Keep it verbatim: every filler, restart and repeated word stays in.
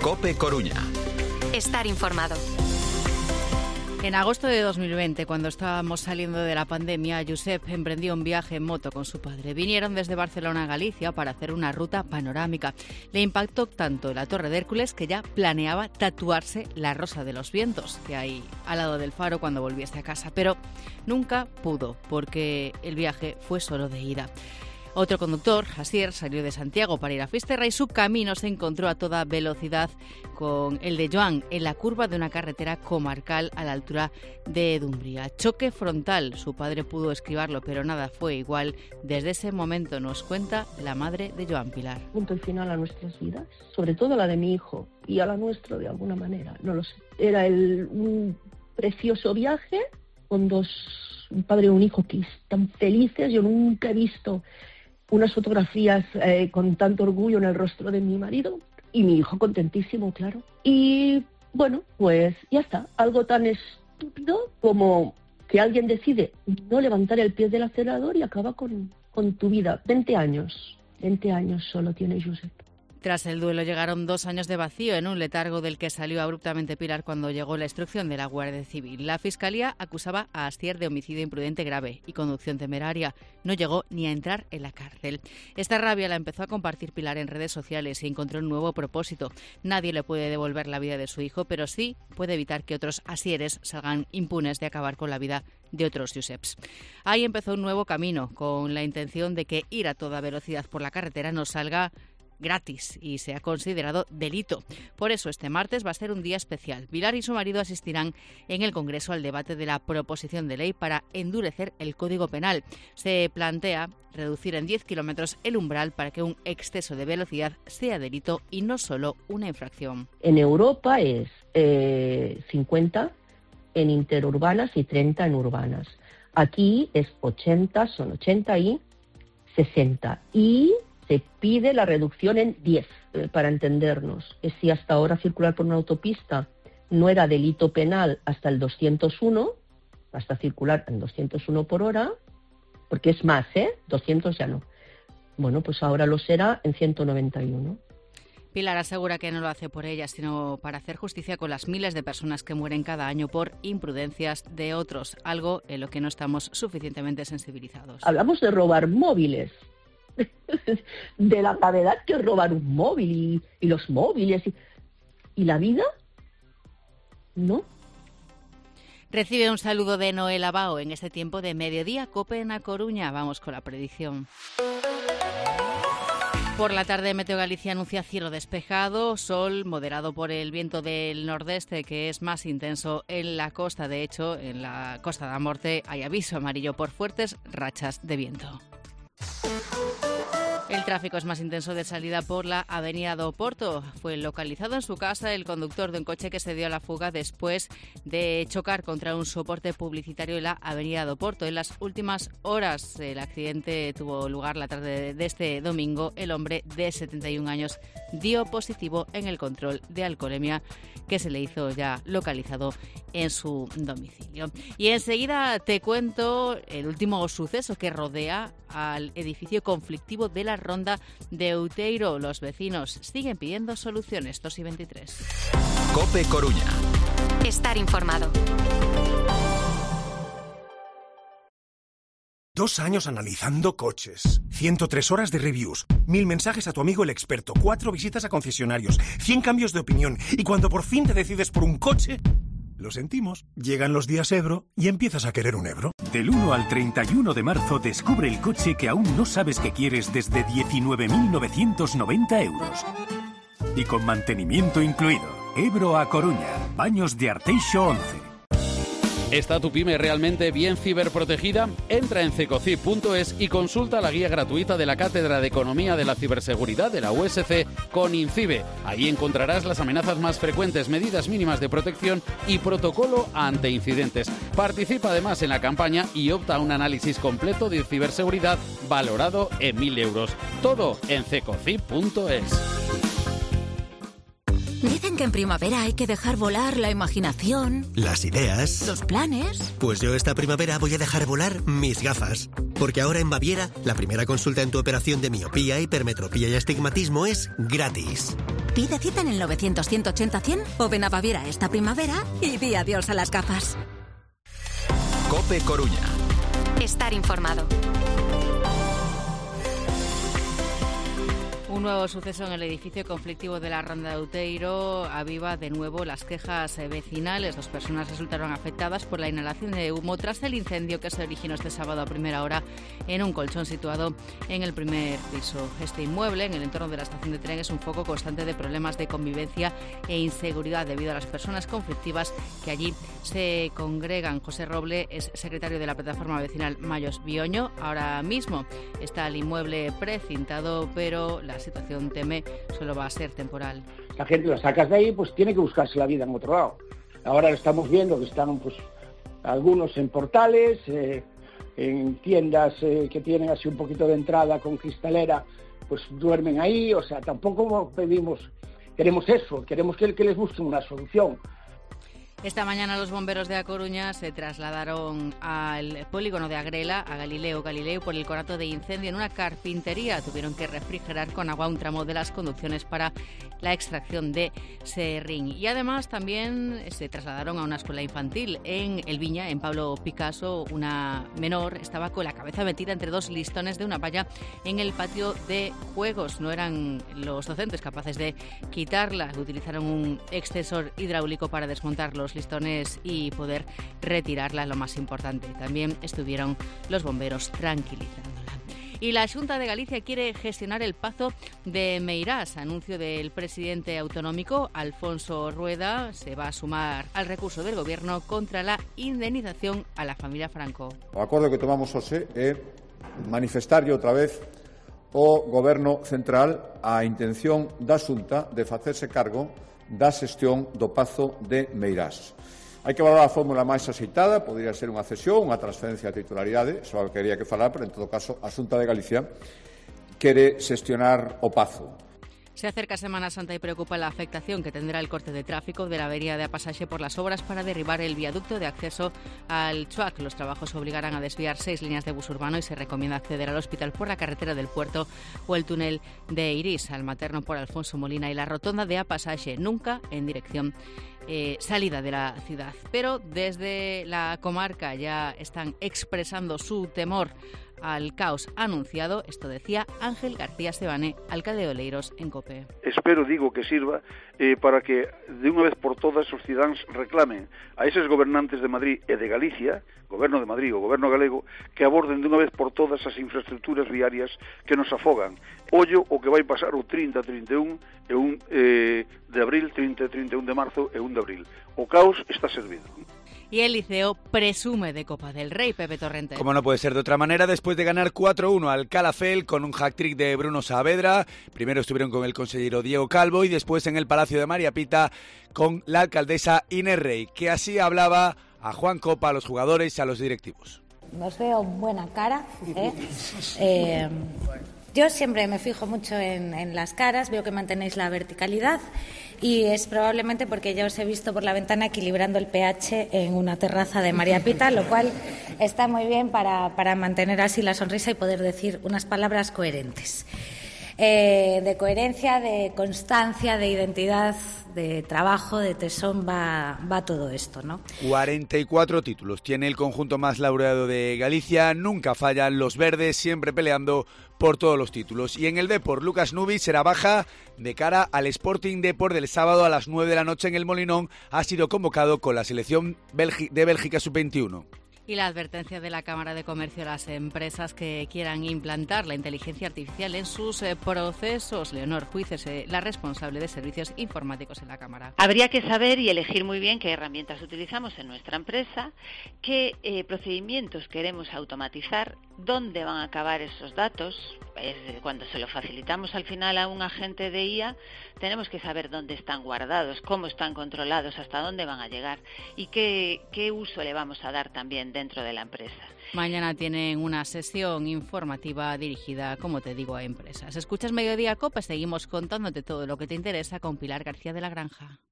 COPE Coruña. Estar informado. En agosto de dos mil veinte, cuando estábamos saliendo de la pandemia, Josep emprendió un viaje en moto con su padre. Vinieron desde Barcelona a Galicia para hacer una ruta panorámica. Le impactó tanto la Torre de Hércules que ya planeaba tatuarse la Rosa de los Vientos, que hay al lado del faro cuando volviese a casa. Pero nunca pudo, porque el viaje fue solo de ida. Otro conductor, Asier, salió de Santiago para ir a Fisterra y su camino se encontró a toda velocidad con el de Joan en la curva de una carretera comarcal a la altura de Dumbría. Choque frontal. Su padre pudo esquivarlo, pero nada fue igual. Desde ese momento, nos cuenta la madre de Joan, Pilar. Punto y final a nuestras vidas, sobre todo a la de mi hijo y a la nuestra de alguna manera, no lo sé. Era el, un precioso viaje con dos, un padre y un hijo que están felices. Yo nunca he visto unas fotografías eh, con tanto orgullo en el rostro de mi marido y mi hijo contentísimo, claro. Y bueno, pues ya está. Algo tan estúpido como que alguien decide no levantar el pie del acelerador y acaba con, con tu vida. veinte años. veinte años solo tiene Josep. Tras el duelo llegaron dos años de vacío en un letargo del que salió abruptamente Pilar cuando llegó la instrucción de la Guardia Civil. La Fiscalía acusaba a Asier de homicidio imprudente grave y conducción temeraria. No llegó ni a entrar en la cárcel. Esta rabia la empezó a compartir Pilar en redes sociales y encontró un nuevo propósito. Nadie le puede devolver la vida de su hijo, pero sí puede evitar que otros Asieres salgan impunes de acabar con la vida de otros Joseps. Ahí empezó un nuevo camino, con la intención de que ir a toda velocidad por la carretera no salga gratis y se ha considerado delito. Por eso este martes va a ser un día especial. Pilar y su marido asistirán en el Congreso al debate de la proposición de ley para endurecer el Código Penal. Se plantea reducir en diez kilómetros el umbral para que un exceso de velocidad sea delito y no solo una infracción. En Europa es eh, cincuenta en interurbanas y treinta en urbanas. Aquí es ochenta, son ochenta y sesenta. Y se pide la reducción en diez, eh, para entendernos. Es si hasta ahora circular por una autopista no era delito penal hasta el doscientos uno, hasta circular en doscientos uno por hora, porque es más, ¿eh? doscientos ya no. Bueno, pues ahora lo será en ciento noventa y uno. Pilar asegura que no lo hace por ella, sino para hacer justicia con las miles de personas que mueren cada año por imprudencias de otros, algo en lo que no estamos suficientemente sensibilizados. Hablamos de robar móviles, de la gravedad que es robar un móvil y, y los móviles y, y la vida, ¿no? Recibe un saludo de Noel Abao en este tiempo de mediodía. COPE en A Coruña. Vamos con la predicción. Por la tarde, Meteo Galicia anuncia cielo despejado, sol moderado por el viento del nordeste, que es más intenso en la costa. De hecho, en la Costa da Morte hay aviso amarillo por fuertes rachas de viento. El tráfico es más intenso de salida por la avenida do Porto. Fue localizado en su casa el conductor de un coche que se dio a la fuga después de chocar contra un soporte publicitario en la avenida do Porto. En las últimas horas el accidente tuvo lugar la tarde de este domingo. El hombre de setenta y un años dio positivo en el control de alcoholemia que se le hizo ya localizado en su domicilio. Y enseguida te cuento el último suceso que rodea al edificio conflictivo de la Ronda de Outeiro. Los vecinos siguen pidiendo soluciones. dos y veintitrés. COPE Coruña. Estar informado. Dos años analizando coches, ciento tres horas de reviews, mil mensajes a tu amigo el experto, cuatro visitas a concesionarios, cien cambios de opinión y cuando por fin te decides por un coche, lo sentimos, llegan los días Ebro y empiezas a querer un Ebro. Del uno al treinta y uno de marzo descubre el coche que aún no sabes que quieres desde diecinueve mil novecientos noventa euros. Y con mantenimiento incluido. Ebro a Coruña, Baños de Arteixo once. ¿Está tu pyme realmente bien ciberprotegida? Entra en cecocip punto es y consulta la guía gratuita de la Cátedra de Economía de la Ciberseguridad de la U S C con INCIBE. Ahí encontrarás las amenazas más frecuentes, medidas mínimas de protección y protocolo ante incidentes. Participa además en la campaña y opta a un análisis completo de ciberseguridad valorado en mil euros. Todo en cecocip punto es. Dicen que en primavera hay que dejar volar la imaginación, las ideas, los planes. Pues yo esta primavera voy a dejar volar mis gafas. Porque ahora en Baviera, la primera consulta en tu operación de miopía, hipermetropía y astigmatismo es gratis. Pide cita en el novecientos, ciento ochenta, cien o ven a Baviera esta primavera y di adiós a las gafas. COPE Coruña. Estar informado. Un nuevo suceso en el edificio conflictivo de la Ronda de Outeiro aviva de nuevo las quejas vecinales. Dos personas resultaron afectadas por la inhalación de humo tras el incendio que se originó este sábado a primera hora en un colchón situado en el primer piso. Este inmueble, en el entorno de la estación de tren, es un foco constante de problemas de convivencia e inseguridad debido a las personas conflictivas que allí se congregan. José Roble es secretario de la plataforma vecinal Mayos Bioño. Ahora mismo está el inmueble precintado, pero las La situación, teme, solo va a ser temporal. La gente la sacas de ahí, pues tiene que buscarse la vida en otro lado. Ahora estamos viendo que están pues algunos en portales, eh, en tiendas eh, que tienen así un poquito de entrada con cristalera, pues duermen ahí. O sea, tampoco pedimos, queremos eso, queremos que, que les busquen una solución. Esta mañana los bomberos de A Coruña se trasladaron al polígono de Agrela, a Galileo Galileo, por el conato de incendio en una carpintería. Tuvieron que refrigerar con agua un tramo de las conducciones para la extracción de serrín. Y además también se trasladaron a una escuela infantil en El Viña, en Pablo Picasso. Una menor estaba con la cabeza metida entre dos listones de una valla en el patio de juegos. No eran los docentes capaces de quitarla. Utilizaron un extensor hidráulico para desmontar los listones y poder retirarla, lo más importante. También estuvieron los bomberos tranquilizándola. Y la Xunta de Galicia quiere gestionar el Pazo de Meirás. Anuncio del presidente autonómico, Alfonso Rueda, se va a sumar al recurso del Gobierno contra la indemnización a la familia Franco. O acordo que tomamos hoxe é manifestarlle outra vez o Goberno Central a intención da Xunta de facerse cargo da xestión do Pazo de Meirás. Hai que valorar a fórmula máis axeitada, podría ser unha cesión, unha transferencia de titularidade, iso é o que quería que falar, pero en todo caso a Xunta de Galicia quere xestionar o Pazo. Se acerca Semana Santa y preocupa la afectación que tendrá el corte de tráfico de la avería de A Pasaxe por las obras para derribar el viaducto de acceso al Chuac. Los trabajos obligarán a desviar seis líneas de bus urbano y se recomienda acceder al hospital por la carretera del Puerto o el túnel de Irís, al Materno por Alfonso Molina y la rotonda de A Pasaxe, nunca en dirección eh, salida de la ciudad. Pero desde la comarca ya están expresando su temor al caos anunciado. Esto decía Ángel García Sebane, alcalde de Oleiros, en COPE. Espero, digo, que sirva eh, para que de unha vez por todas os cidáns reclamen a eses gobernantes de Madrid e de Galicia, Goberno de Madrid ou Goberno galego, que aborden de unha vez por todas as infraestructuras viarias que nos afogan. Ollo o que vai pasar o trinta, trinta e un e un eh, de abril, trinta, trinta e un de marzo e un de abril. O caos está servido. Y el Liceo presume de Copa del Rey, Pepe Torrente. Como no puede ser de otra manera, después de ganar cuatro uno al Calafell con un hat-trick de Bruno Saavedra. Primero estuvieron con el consejero Diego Calvo y después en el Palacio de María Pita con la alcaldesa Inés Rey, que así hablaba a Juan Copa, a los jugadores y a los directivos. Os veo buena cara, ¿eh? eh Yo siempre me fijo mucho en, en las caras, veo que mantenéis la verticalidad y es probablemente porque ya os he visto por la ventana equilibrando el pH en una terraza de María Pita, lo cual está muy bien para, para mantener así la sonrisa y poder decir unas palabras coherentes. Eh, de coherencia, de constancia, de identidad, de trabajo, de tesón, va, va todo esto, ¿no? cuarenta y cuatro títulos tiene el conjunto más laureado de Galicia, nunca fallan los verdes, siempre peleando por todos los títulos. Y en el Depor, Lucas Nubi será baja de cara al Sporting Depor del sábado a las nueve de la noche en el Molinón. Ha sido convocado con la selección de Bélgica sub veintiuno. Y la advertencia de la Cámara de Comercio a las empresas que quieran implantar la inteligencia artificial en sus eh, procesos. Leonor Juiz es eh, la responsable de servicios informáticos en la Cámara. Habría que saber y elegir muy bien qué herramientas utilizamos en nuestra empresa, qué eh, procedimientos queremos automatizar, dónde van a acabar esos datos. Cuando se lo facilitamos al final a un agente de I A, tenemos que saber dónde están guardados, cómo están controlados, hasta dónde van a llegar y qué, qué uso le vamos a dar también dentro de la empresa. Mañana tienen una sesión informativa dirigida, como te digo, a empresas. Escuchas Mediodía Copa, seguimos contándote todo lo que te interesa con Pilar García de la Granja.